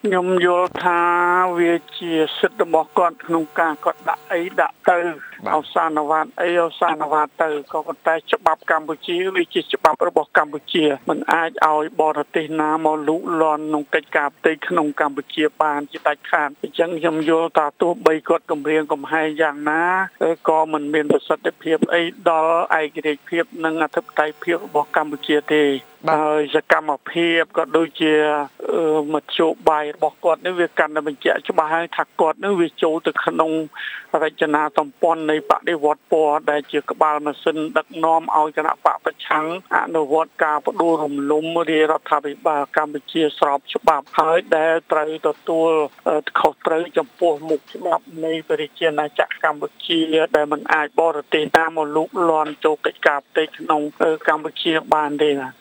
ខ្ញុំយល់ថាវាជាសិទ្ធិរបស់គាត់ក្នុងការគាត់ដាក់អីដាក់ទៅអសានវត្តអីអសានវត្តទៅក៏ប៉ុន្តែច្បាប់កម្ពុជាវាជាច្បាប់របស់កម្ពុជាមិនអាចឲ្យបរទេសណាមកលូកលាន់ក្នុងកិច្ចការផ្ទៃក្នុងកម្ពុជាបានជាដាច់ខាតអញ្ចឹងខ្ញុំយល់ថាទោះបីគាត់គម្រាមកំហែងយ៉ាងណាក៏មិនមានប្រសិទ្ធភាពអីដល់ឯករាជ្យភាពនិងអធិបតេយ្យភាពរបស់កម្ពុជាទេហើយសកម្មភាពក៏ដូចជាមធ្យោបាយរបស់គាត់នេះវាកាន់តែបញ្ជាក់ច្បាស់ហើយថាគាត់នេះវាចូលទៅក្នុងរចនាសម្ព័ន្ធនៃបដិវត្តពណ៌ដែលជាក្បាលម៉ាស៊ីនដឹកនាំឲ្យគណៈបកប្រឆាំងអនុវត្តការផ្ដួលរំលំរាជរដ្ឋាភិបាលកម្ពុជាស្របច្បាប់ហើយដែលត្រូវទទួលខុសត្រូវចំពោះមុខច្បាប់នៃប្រជាណាចក្រកម្ពុជាដែលមិនអាចបរទេសណាមកលូកលាន់ចូលកិច្ចការផ្ទៃក្នុងកម្ពុជាបានទេ